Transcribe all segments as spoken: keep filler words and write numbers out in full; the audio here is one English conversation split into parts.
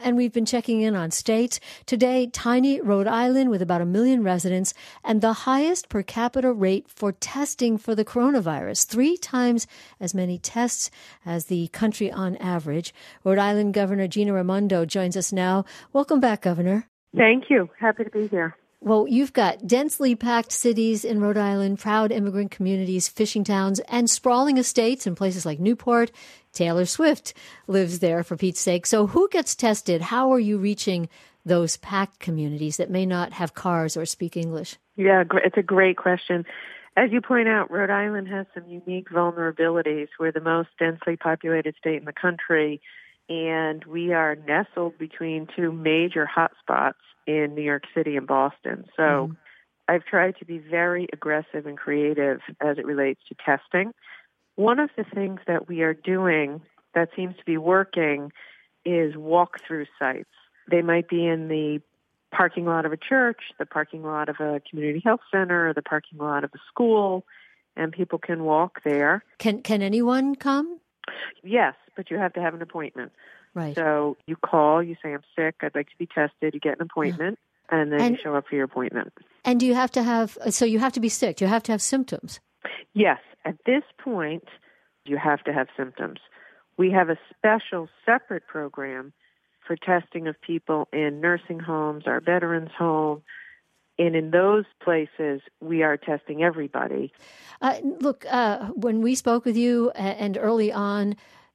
and we've been checking in on states. Today, tiny Rhode Island with about a million residents and the highest per capita rate for testing for the coronavirus, three times as many tests as the country on average. Rhode Island Governor Gina Raimondo joins us now. Welcome back, Governor. Thank you. Happy to be here. Well, you've got densely packed cities in Rhode Island, proud immigrant communities, fishing towns, and sprawling estates in places like Newport. Taylor Swift lives there, for Pete's sake. So who gets tested? How are you reaching those packed communities that may not have cars or speak English? Yeah, it's a great question. As you point out, Rhode Island has some unique vulnerabilities. We're the most densely populated state in the country, and we are nestled between two major hotspots in New York City and Boston. So mm-hmm. I've tried to be very aggressive and creative as it relates to testing. One of the things that we are doing that seems to be working is walk-through sites. They might be in the parking lot of a church, the parking lot of a community health center, or the parking lot of a school, and people can walk there. Can can anyone come? Yes, but you have to have an appointment. Right. So you call, you say, I'm sick, I'd like to be tested, you get an appointment, yeah. and then and, you show up for your appointment. And do you have to have, so you have to be sick, you have to have symptoms? Yes. At this point, you have to have symptoms. We have a special separate program for testing of people in nursing homes, our veterans' home, and in those places, we are testing everybody. Uh, look, uh, when we spoke with you and early on,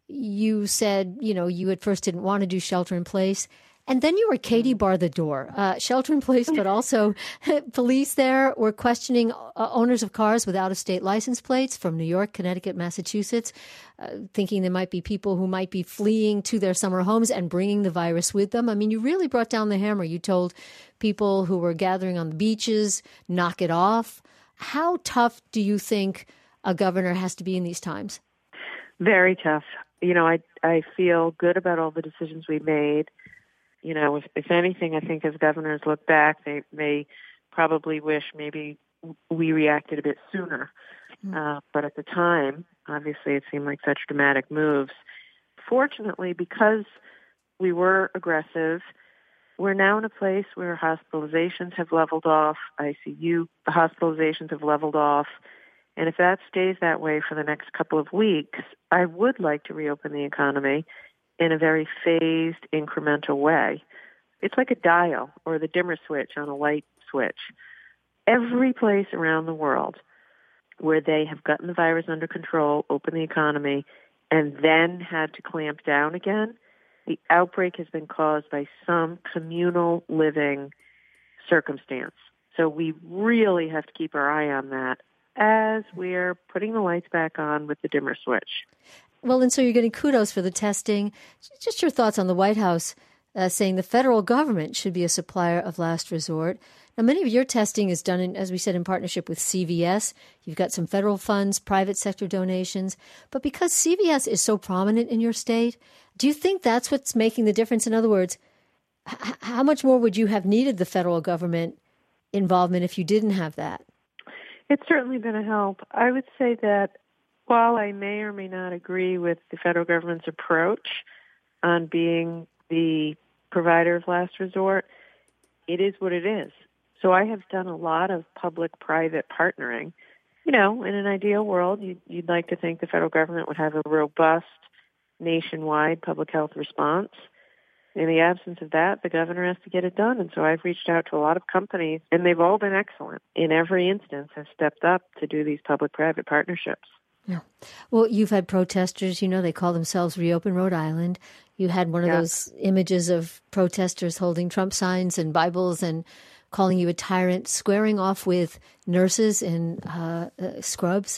you said, you know, you at first didn't want to do shelter in place. And then you were Katie bar the door. Uh, shelter in place, but also police there were questioning uh, owners of cars with out-of-state license plates from New York, Connecticut, Massachusetts, uh, thinking there might be people who might be fleeing to their summer homes and bringing the virus with them. I mean, you really brought down the hammer. You told people who were gathering on the beaches, knock it off. How tough do you think a governor has to be in these times? Very tough. You know, I I feel good about all the decisions we made. You know, if, if anything, I think as governors look back, they may probably wish maybe we reacted a bit sooner. Mm. Uh, but at the time, obviously, it seemed like such dramatic moves. Fortunately, because we were aggressive, we're now in a place where hospitalizations have leveled off, I C U hospitalizations have leveled off. And if that stays that way for the next couple of weeks, I would like to reopen the economy in a very phased, incremental way. It's like a dial or the dimmer switch on a light switch. Every place around the world where they have gotten the virus under control, opened the economy, and then had to clamp down again, the outbreak has been caused by some communal living circumstance. So we really have to keep our eye on that as we're putting the lights back on with the dimmer switch. Well, and so you're getting kudos for the testing. Just your thoughts on the White House uh, saying the federal government should be a supplier of last resort. Now, many of your testing is done, in, as we said, in partnership with C V S. You've got some federal funds, private sector donations. But because C V S is so prominent in your state, do you think that's what's making the difference? In other words, h- how much more would you have needed the federal government involvement if you didn't have that? It's certainly been a help. I would say that while I may or may not agree with the federal government's approach on being the provider of last resort, it is what it is. So I have done a lot of public-private partnering. You know, in an ideal world, you'd, you'd like to think the federal government would have a robust nationwide public health response. In the absence of that, the governor has to get it done. And so I've reached out to a lot of companies, and they've all been excellent. In every instance, have stepped up to do these public-private partnerships. Yeah. Well, you've had protesters, you know, they call themselves Reopen Rhode Island. You had one of yeah. those images of protesters holding Trump signs and Bibles and calling you a tyrant, squaring off with nurses in uh, uh, scrubs.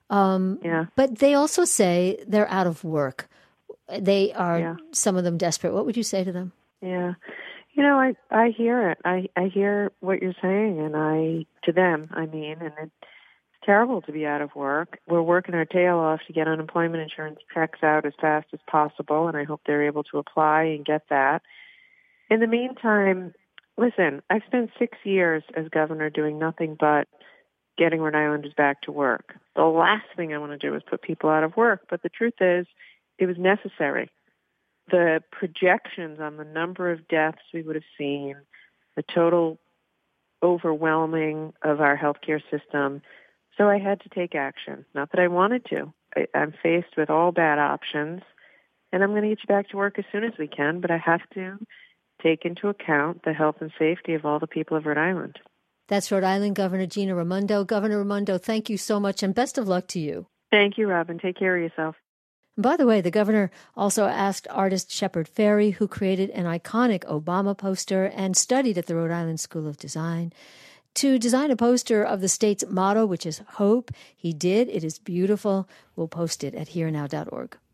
Um, yeah. But they also say they're out of work. They are, yeah. some of them, desperate. What would you say to them? Yeah. You know, I, I hear it. I, I hear what you're saying, and I, to them, I mean, and it's terrible to be out of work. We're working our tail off to get unemployment insurance checks out as fast as possible, and I hope they're able to apply and get that. In the meantime, listen, I've spent six years as governor doing nothing but getting Rhode Islanders back to work. The last thing I want to do is put people out of work, but the truth is, it was necessary. the projections on the number of deaths we would have seen, the total overwhelming of our healthcare system. So I had to take action. Not that I wanted to. I, I'm faced with all bad options, and I'm going to get you back to work as soon as we can, but I have to take into account the health and safety of all the people of Rhode Island. That's Rhode Island Governor Gina Raimondo. Governor Raimondo, thank you so much, and best of luck to you. Thank you, Robin. Take care of yourself. By the way, the governor also asked artist Shepard Fairey, who created an iconic Obama poster and studied at the Rhode Island School of Design, to design a poster of the state's motto, which is hope. He did. It is beautiful. We'll post it at here now dot org.